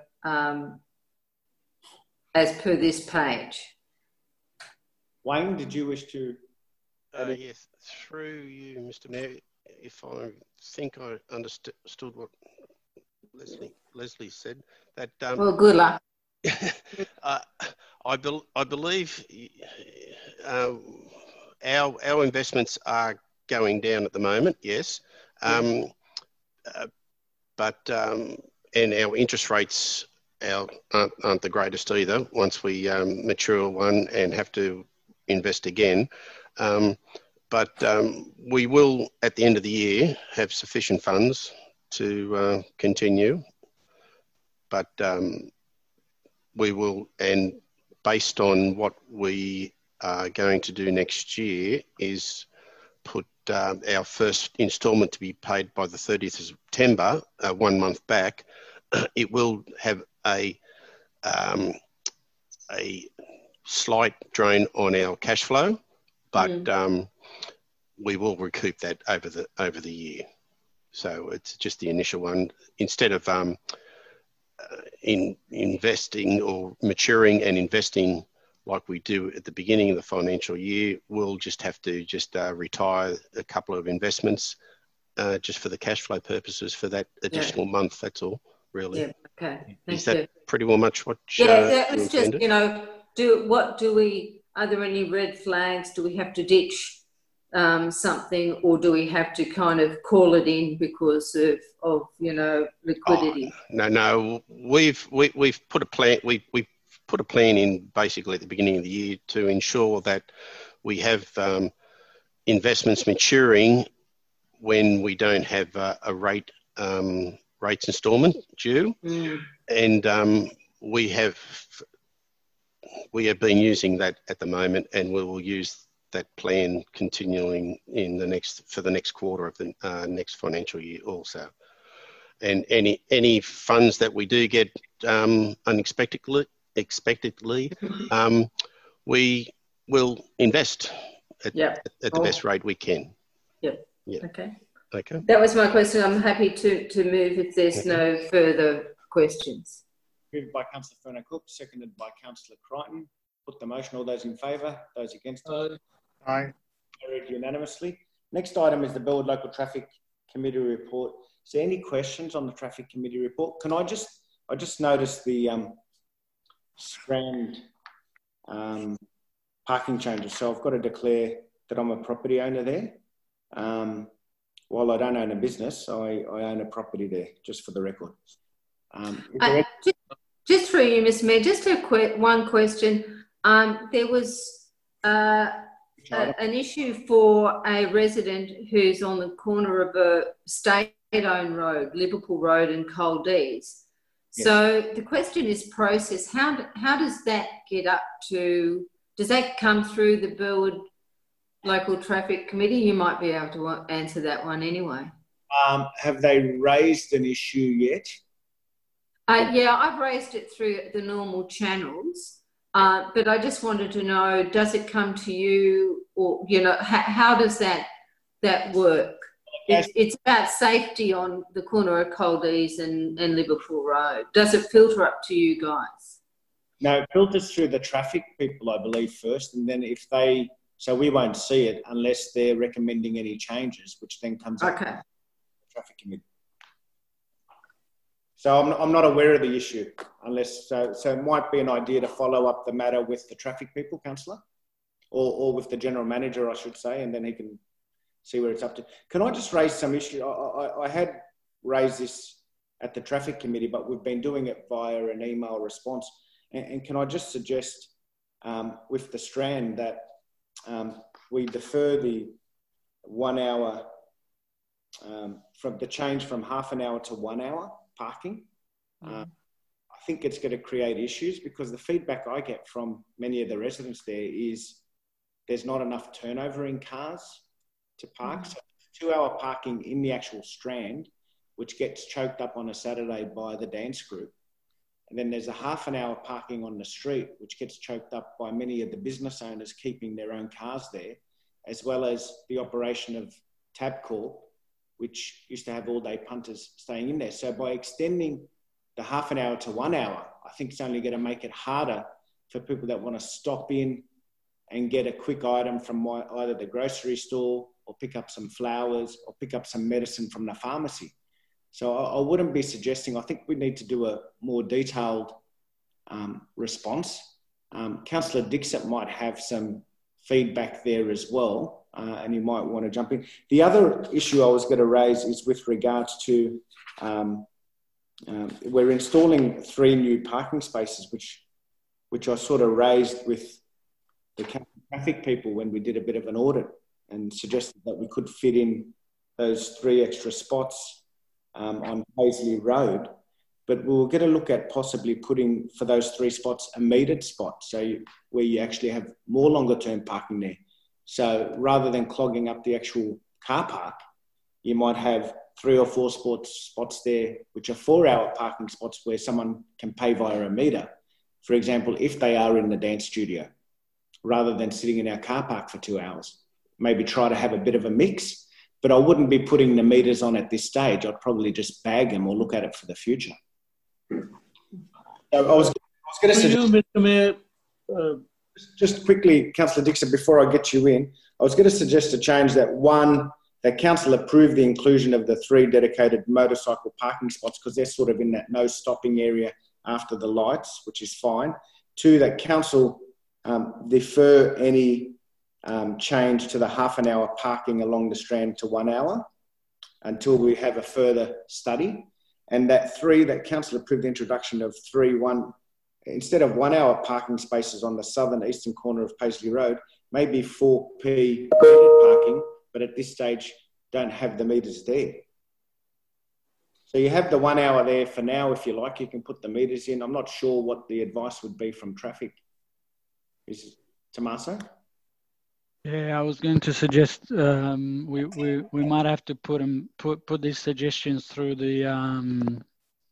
this page? Wayne, did you wish to? Yes, through you, Mr. Mayor, if I think I understood what Leslie said, that well, good luck. I believe our investments are going down at the moment, yes, but and our interest rates aren't the greatest either. Once we mature one and have to invest again. But we will, at the end of the year, have sufficient funds to continue. But we will, and based on what we are going to do next year, is put our first instalment to be paid by the 30th of September, 1 month back. It will have a slight drain on our cash flow, but we will recoup that over the year. So it's just the initial one. Instead of investing or maturing and investing like we do at the beginning of the financial year, we'll just have to retire a couple of investments just for the cash flow purposes for that additional month. That's all. really. Yeah, okay. Is that pretty well much what that was just, you know, are there any red flags? Do we have to ditch something, or do we have to kind of call it in because of you know, liquidity? Oh, no, we've put a plan. We put a plan in basically at the beginning of the year to ensure that we have investments maturing when we don't have a rates instalment due, and we have been using that at the moment, and we will use that plan continuing for the next quarter of the next financial year also. And any funds that we do get unexpectedly, we will invest at the best rate we can. Yep. Yeah. Okay. Okay. That was my question. I'm happy to move if there's no further questions. Moved by Councillor Furner-Cook, seconded by Councillor Crichton. Put the motion. All those in favour? Those against? Aye. Carried unanimously. Next item is the Burwood Local Traffic Committee report. Is there any questions on the Traffic Committee report? I just noticed the Strand parking changes. So I've got to declare that I'm a property owner there. While I don't own a business, I own a property there, just for the record. Just for you, Mr. Mayor, just one question. There was an issue for a resident who's on the corner of a state-owned road, Liverpool Road and Coldees. Yes. So the question is process. How does that get up to? Does that come through the Burwood Local Traffic Committee? You might be able to answer that one anyway. Have they raised an issue yet? Yeah, I've raised it through the normal channels, but I just wanted to know, does it come to you, or, you know, how does that work? It's about safety on the corner of Coldees and Liverpool Road. Does it filter up to you guys? No, it filters through the traffic people, I believe, first, and then so we won't see it unless they're recommending any changes, which then comes up to the Traffic Committee. So I'm not aware of the issue, so it might be an idea to follow up the matter with the traffic people, Councillor, or with the General Manager, I should say, and then he can see where it's up to. Can I just raise some issue? I had raised this at the Traffic Committee, but we've been doing it via an email response. And can I just suggest with the Strand that we defer the 1 hour from the change from half an hour to 1 hour parking. I think it's going to create issues because the feedback I get from many of the residents there is there's not enough turnover in cars to park. So 2 hour parking in the actual Strand, which gets choked up on a Saturday by the dance group. And then there's a half an hour parking on the street, which gets choked up by many of the business owners keeping their own cars there, as well as the operation of Tabcorp, which used to have all-day punters staying in there. So by extending the half an hour to 1 hour, I think it's only going to make it harder for people that want to stop in and get a quick item from either the grocery store or pick up some flowers or pick up some medicine from the pharmacy. So I wouldn't be suggesting, I think we need to do a more detailed response. Councillor Dixon might have some feedback there as well. And you might want to jump in. The other issue I was going to raise is with regards to we're installing 3 new parking spaces, which I sort of raised with the traffic people when we did a bit of an audit and suggested that we could fit in those 3 extra spots on Paisley Road. But we'll get a look at possibly putting for those 3 spots a metered spot, where you actually have more longer term parking there. So rather than clogging up the actual car park, you might have 3 or 4 spots there, which are 4 hour parking spots where someone can pay via a meter. For example, if they are in the dance studio, rather than sitting in our car park for 2 hours, maybe try to have a bit of a mix, but I wouldn't be putting the meters on at this stage. I'd probably just bag them or look at it for the future. So I was going to suggest, Mr. Mayor, just quickly, Councillor Dixon, before I get you in, I was going to suggest a change that 1 that council approved the inclusion of the 3 dedicated motorcycle parking spots because they're sort of in that no stopping area after the lights, which is fine. 2, that council defer any change to the half-an-hour parking along the Strand to 1 hour until we have a further study. And that 3, that council approved the introduction of instead of 1 hour parking spaces on the southern eastern corner of Paisley Road, maybe 4p metered parking, but at this stage don't have the meters there. So you have the 1 hour there for now, if you like, you can put the meters in. I'm not sure what the advice would be from traffic. Is Tommaso? Yeah, I was going to suggest we might have to put these suggestions through the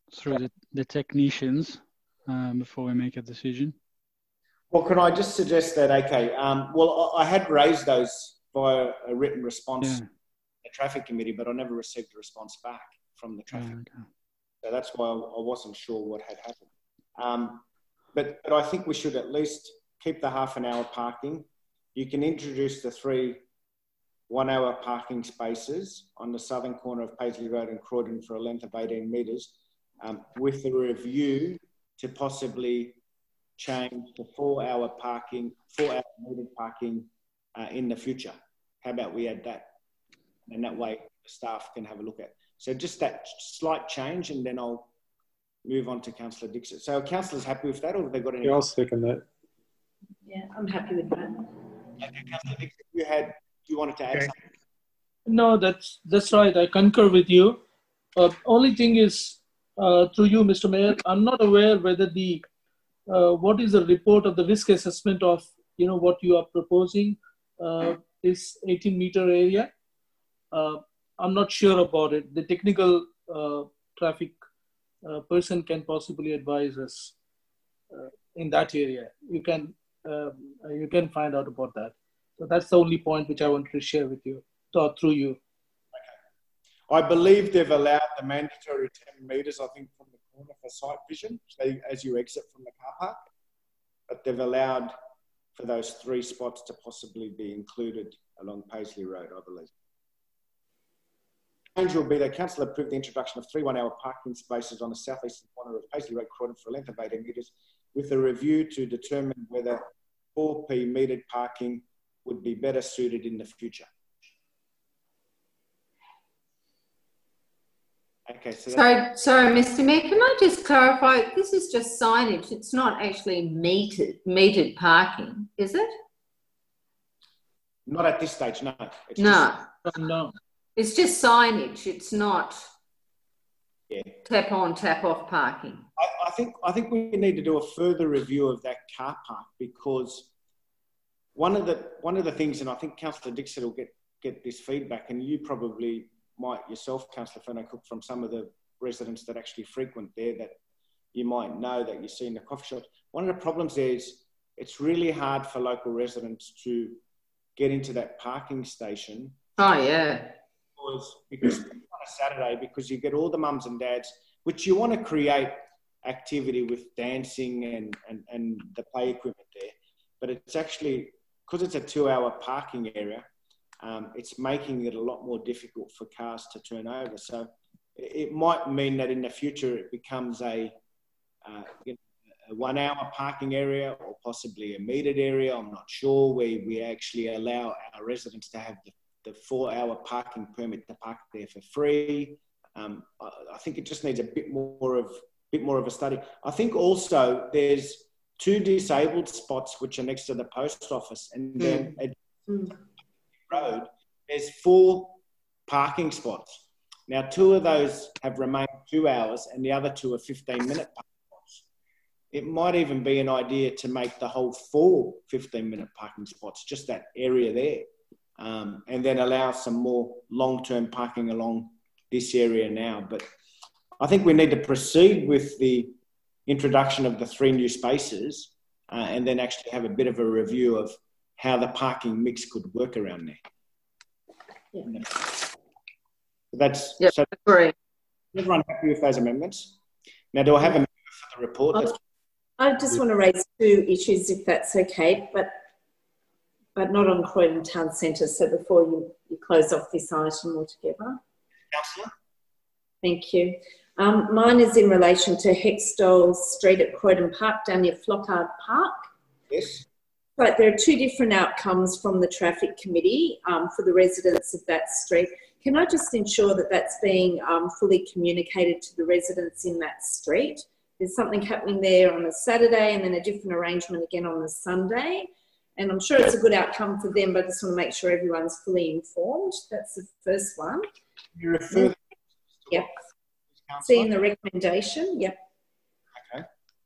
technicians before we make a decision. Well, can I just suggest that? Okay. Well, I had raised those via a written response to the traffic committee, but I never received a response back from the traffic. Okay. So that's why I wasn't sure what had happened. But I think we should at least keep the half-an-hour parking. You can introduce the 3 1-hour parking spaces on the southern corner of Paisley Road and Croydon for a length of 18 metres, with the review to possibly change to 4-hour parking, 4-hour metered parking in the future. How about we add that? And that way the staff can have a look at. So just that slight change, and then I'll move on to Councillor Dixon. So are councillors happy with that, or have they got any? Yeah, I'll second that. Yeah, I'm happy with that. Okay, Councillor Dixon, you wanted to add something? No, that's right. I concur with you. Only thing is, through you, Mr. Mayor, I'm not aware whether the what is the report of the risk assessment of what you are proposing, this 18-meter area. I'm not sure about it. The technical traffic person can possibly advise us in that area. You can find out about that. So that's the only point which I wanted to share with you, through you. Okay. I believe they've allowed the mandatory 10 metres, I think, from the corner for sight vision, so as you exit from the car park. But they've allowed for those 3 spots to possibly be included along Paisley Road, I believe. The change will be that council approved the introduction of 3 1-hour parking spaces on the southeastern corner of Paisley Road, Croydon for a length of 18 metres, with a review to determine whether 4p metered parking would be better suited in the future. Okay, so sorry, Mr. Mayor, can I just clarify? This is just signage. It's not actually metered parking, is it? Not at this stage, no. No. It's just signage. It's not tap on, tap off parking. I think we need to do a further review of that car park, because one of the things, and I think Councillor Dixon will get this feedback, and you probably might yourself, Councillor Fenner-Cook, from some of the residents that actually frequent there, that you might know that you see in the coffee shops. One of the problems there is it's really hard for local residents to get into that parking station. Oh, yeah. Because on a Saturday, because you get all the mums and dads, which you want to create activity with dancing and the play equipment there, but it's actually, because it's a 2-hour parking area, it's making it a lot more difficult for cars to turn over. So it might mean that in the future it becomes a 1-hour parking area, or possibly a metered area. I'm not sure, where we actually allow our residents to have the 4-hour parking permit to park there for free. I think it just needs a bit more of a study. I think also there's 2 disabled spots which are next to the post office, and then at Road there's 4 parking spots. Now 2 of those have remained 2 hours, and the other 2 are 15-minute parking spots. It might even be an idea to make the whole 4 15-minute parking spots, just that area there. And then allow some more long-term parking along this area now. But I think we need to proceed with the introduction of the 3 new spaces, and then actually have a bit of a review of how the parking mix could work around there. Yeah. That's so great. Everyone happy with those amendments? Now, do I have a member for the report? I just want to raise 2 issues, if that's okay, but but not on Croydon Town Centre. So before you close off this item altogether. Councillor? Thank you. Mine is in relation to Hextall Street at Croydon Park, down near Flockhart Park. Yes. But there are two different outcomes from the Traffic Committee for the residents of that street. Can I just ensure that that's being fully communicated to the residents in that street? There's something happening there on a Saturday and then a different arrangement again on the Sunday. And I'm sure it's a good outcome for them, but I just want to make sure everyone's fully informed. That's the first one. You refer Yep. See in the recommendation, yep. Okay.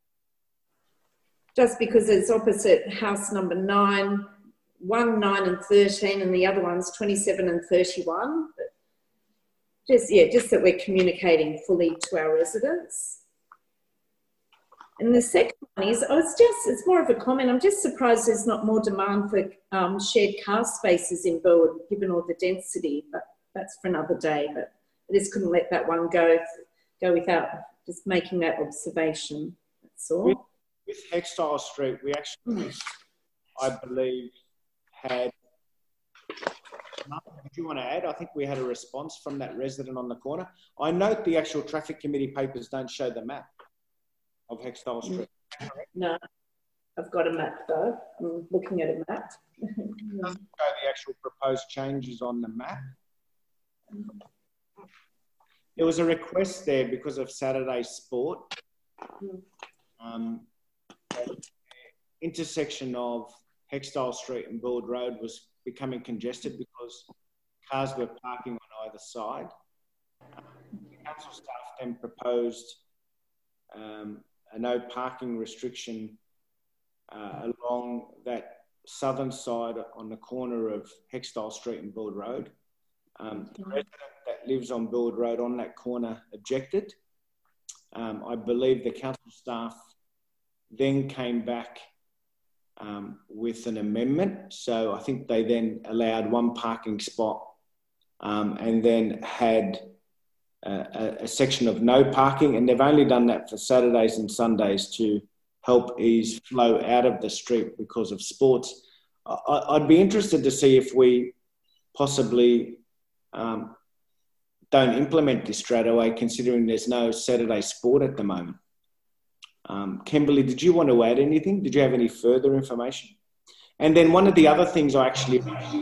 Just because it's opposite house number 9, 1, 9 and 13, and the other one's 27 and 31. But just that we're communicating fully to our residents. And the second one is, it's more of a comment. I'm just surprised there's not more demand for shared car spaces in Burwood, given all the density, but that's for another day. But I just couldn't let that one go without just making that observation. That's all. With Hextall Street, we actually, I believe, had... Did you want to add? I think we had a response from that resident on the corner. I note the actual Traffic Committee papers don't show the map of Hextall Street. No, I've got a map though. I'm looking at a map. It doesn't show the actual proposed changes on the map. There was a request there because of Saturday sport. The intersection of Hextall Street and Burwood Road was becoming congested because cars were parking on either side. The council staff then proposed a no parking restriction along that southern side on the corner of Hextall Street and Burwood Road. The resident that lives on Burwood Road on that corner objected. I believe the council staff then came back with an amendment. So I think they then allowed one parking spot and then had a section of no parking, and they've only done that for Saturdays and Sundays to help ease flow out of the street because of sports. I'd be interested to see if we possibly don't implement this straight away, considering there's no Saturday sport at the moment. Kimberly, did you want to add anything? Did you have any further information? And then one of the other things I actually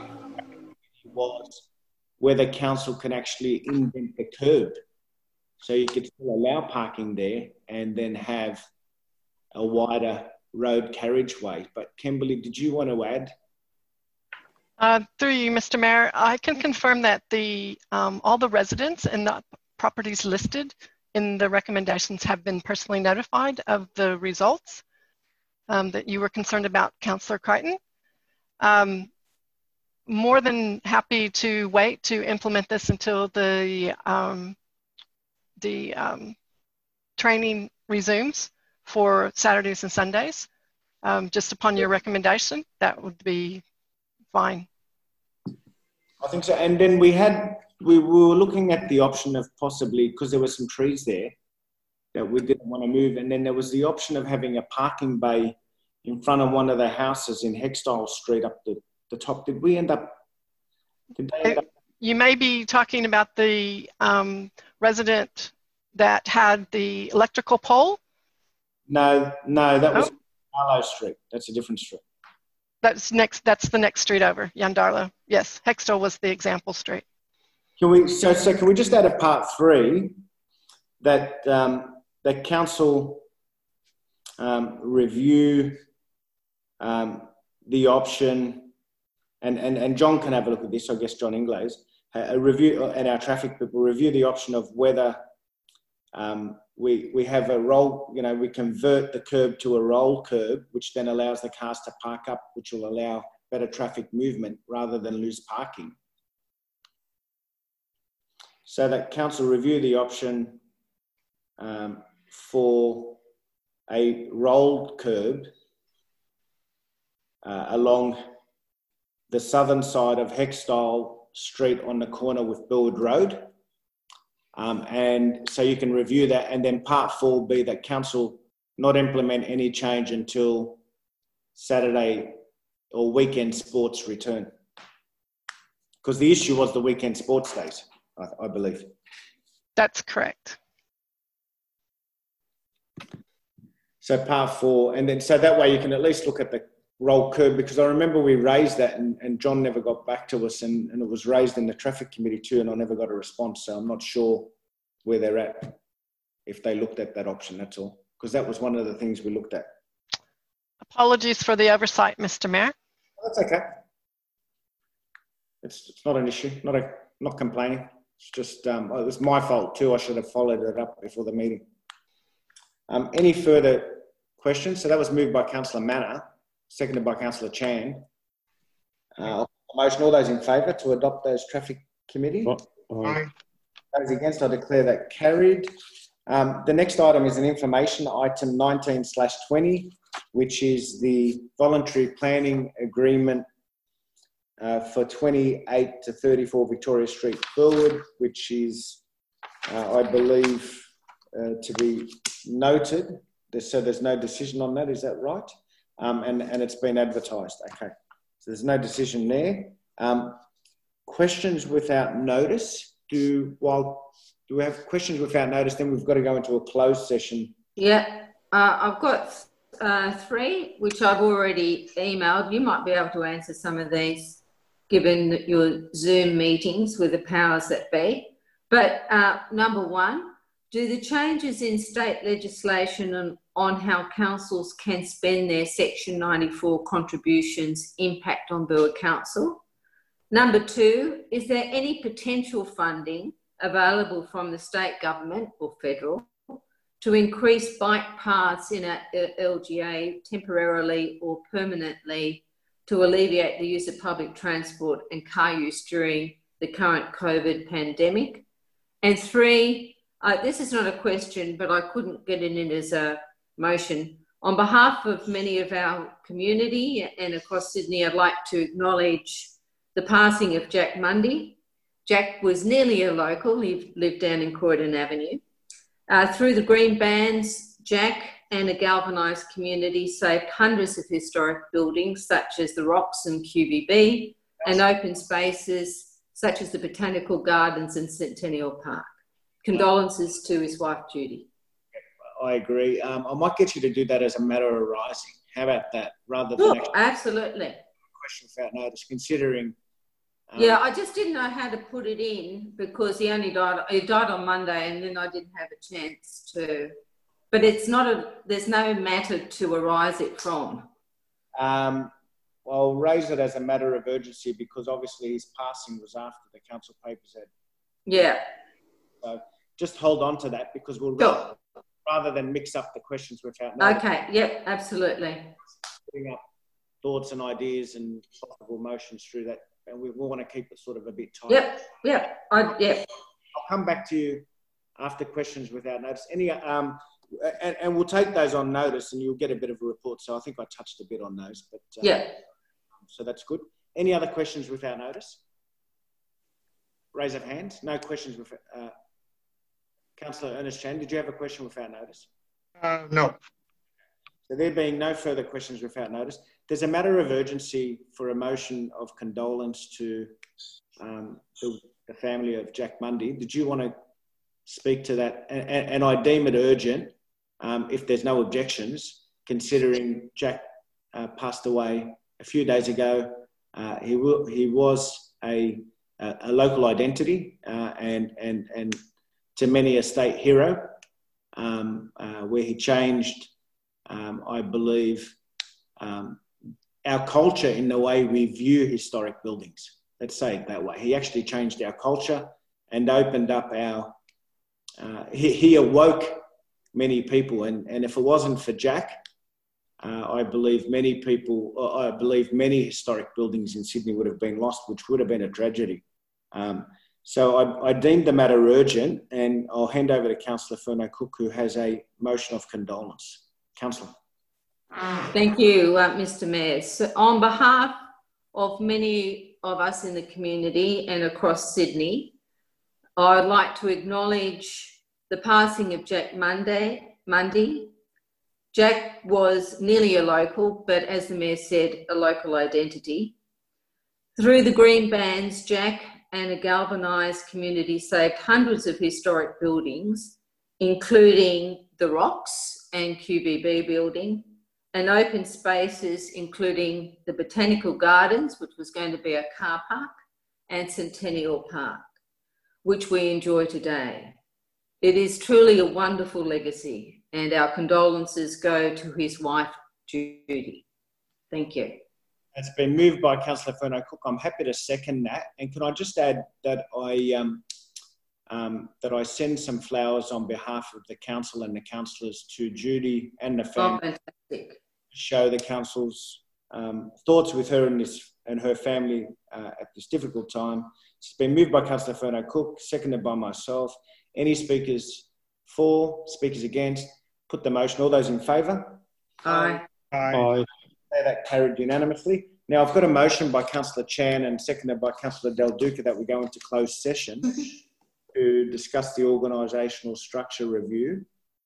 was whether council can actually indent the curb. So you could still allow parking there and then have a wider road carriageway. But Kimberly, did you want to add? Through you, Mr. Mayor, I can confirm that all the residents and the properties listed in the recommendations have been personally notified of the results that you were concerned about, Councillor Crichton. More than happy to wait to implement this until the training resumes for Saturdays and Sundays. Just upon your recommendation, that would be fine. I think so. And then we were looking at the option of possibly, because there were some trees there that we didn't want to move, and then there was the option of having a parking bay in front of one of the houses in Hextall Street up the top. Did they end up? You may be talking about the resident that had the electrical pole? No, that was Yarlow Street. That's a different street. That's the next street over, Yandarlo. Yes, Hextall was the example street. Can we just add a part 3 that that council review the option, and John can have a look at this. I guess John Inglaze, a review, and our traffic people review the option of whether we have a roll. We convert the curb to a roll curb, which then allows the cars to park up, which will allow better traffic movement rather than lose parking. So that council review the option for a rolled curb along the southern side of Hextall Street on the corner with Burwood Road. And so you can review that. And then part 4 will be that council not implement any change until Saturday or weekend sports return. Because the issue was the weekend sports days, I believe. That's correct. So part 4, and then so that way you can at least look at the roll curve, because I remember we raised that and John never got back to us, and it was raised in the traffic committee too, and I never got a response. So I'm not sure where they're at, if they looked at that option, that's all. Because that was one of the things we looked at. Apologies for the oversight, Mr. Mayor. That's okay. It's not an issue, not complaining. It's just, it was my fault too. I should have followed it up before the meeting. Any further questions? So that was moved by Councillor Manna, seconded by Councillor Chan. Motion, all those in favour to adopt those traffic committee? Aye. Those against, I declare that carried. The next item is an information item 19/20, which is the voluntary planning agreement for 28 to 34 Victoria Street, Burwood, which is, I believe, to be noted. So there's no decision on that, is that right? And it's been advertised. Okay, so there's no decision there. Questions without notice. Do we have questions without notice? Then we've got to go into a closed session. Yeah, I've got 3, which I've already emailed. You might be able to answer some of these, given your Zoom meetings with the powers that be. But number 1, do the changes in state legislation on how councils can spend their Section 94 contributions impact on Burwood Council? Number 2, is there any potential funding available from the state government or federal to increase bike paths in a LGA temporarily or permanently to alleviate the use of public transport and car use during the current COVID pandemic? And 3, this is not a question, but I couldn't get it in as a motion. On behalf of many of our community and across Sydney, I'd like to acknowledge the passing of Jack Mundy. Jack was nearly a local. He lived down in Croydon Avenue. Through the Green Bands, Jack and a galvanised community saved hundreds of historic buildings such as the Rocks and QBB, and open spaces such as the Botanical Gardens and Centennial Park. Condolences to his wife, Judy. I agree. I might get you to do that as a matter of rising. How about that? Rather than absolutely. Question without notice, considering. Yeah, I just didn't know how to put it in because he died on Monday, and then I didn't have a chance to. But it's not there's no matter to arise it from. I'll raise it as a matter of urgency because obviously his passing was after the council papers had. Yeah. So just hold on to that because we'll rather than mix up the questions without notice. Okay. Yep. Absolutely. Putting up thoughts and ideas and possible motions through that, and we want to keep it sort of a bit tight. Yep. I'll come back to you after questions without notice. And we'll take those on notice, and you'll get a bit of a report. So I think I touched a bit on those, but so that's good. Any other questions without notice? Raise of hands. No questions with. Councillor Ernest Chan, did you have a question without notice? No. So there being no further questions without notice, there's a matter of urgency for a motion of condolence to the family of Jack Mundy. Did you want to speak to that? And I deem it urgent, if there's no objections, considering Jack passed away a few days ago. He was a local identity and to many a state hero, where he changed, I believe, our culture in the way we view historic buildings. Let's say it that way. He actually changed our culture and opened up our... he awoke many people, and if it wasn't for Jack, I believe many historic buildings in Sydney would have been lost, which would have been a tragedy. So I deemed the matter urgent, and I'll hand over to Councillor Furno Cook, who has a motion of condolence. Councillor. Thank you, Mr. Mayor. So on behalf of many of us in the community and across Sydney, I'd like to acknowledge the passing of Jack Mundy, Jack was nearly a local, but as the Mayor said, a local identity. Through the green bands, Jack and a galvanised community saved hundreds of historic buildings, including the Rocks and QBB building, and open spaces, including the Botanical Gardens, which was going to be a car park, and Centennial Park, which we enjoy today. It is truly a wonderful legacy, and our condolences go to his wife, Judy. Thank you. It's been moved by Councillor Furno-Cook. I'm happy to second that. And can I just add that I send some flowers on behalf of the council and the councillors to Judy and the family. Oh, fantastic. Show the council's thoughts with her and her family at this difficult time. It's been moved by Councillor Furno-Cook, seconded by myself. Any speakers for, speakers against? Put the motion. All those in favour? Aye. Aye. That carried unanimously. Now, I've got a motion by Councillor Chan and seconded by Councillor Del Duca that we go into closed session to discuss the organisational structure review.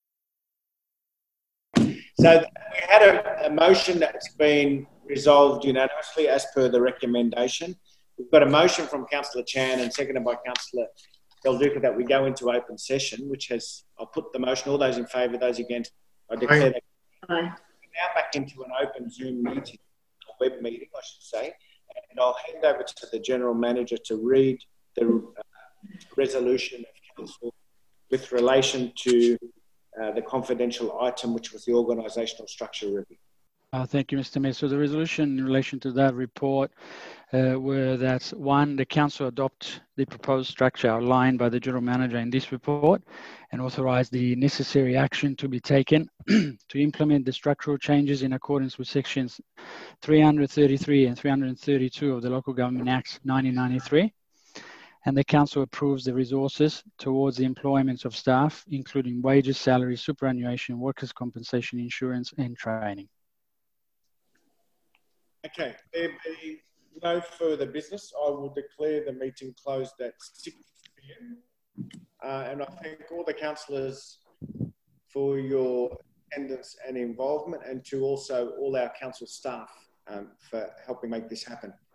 So we had a motion that's been resolved unanimously as per the recommendation. We've got a motion from Councillor Chan and seconded by Councillor Del Duca that we go into open session, which has, I'll put the motion, all those in favour, those against, I declare that. Aye. Now back into an open Zoom meeting, a web meeting, I should say, and I'll hand over to the General Manager to read the resolution of Council with relation to the confidential item, which was the organisational structure review. Thank you, Mr. Mayor. So the resolution in relation to that report were that, one, the Council adopt the proposed structure outlined by the General Manager in this report and authorise the necessary action to be taken to implement the structural changes in accordance with sections 333 and 332 of the Local Government Act 1993. And the Council approves the resources towards the employment of staff, including wages, salaries, superannuation, workers' compensation, insurance and training. Okay, there being no further business, I will declare the meeting closed at 6 p.m. And I thank all the councillors for your attendance and involvement, and to also all our council staff for helping make this happen.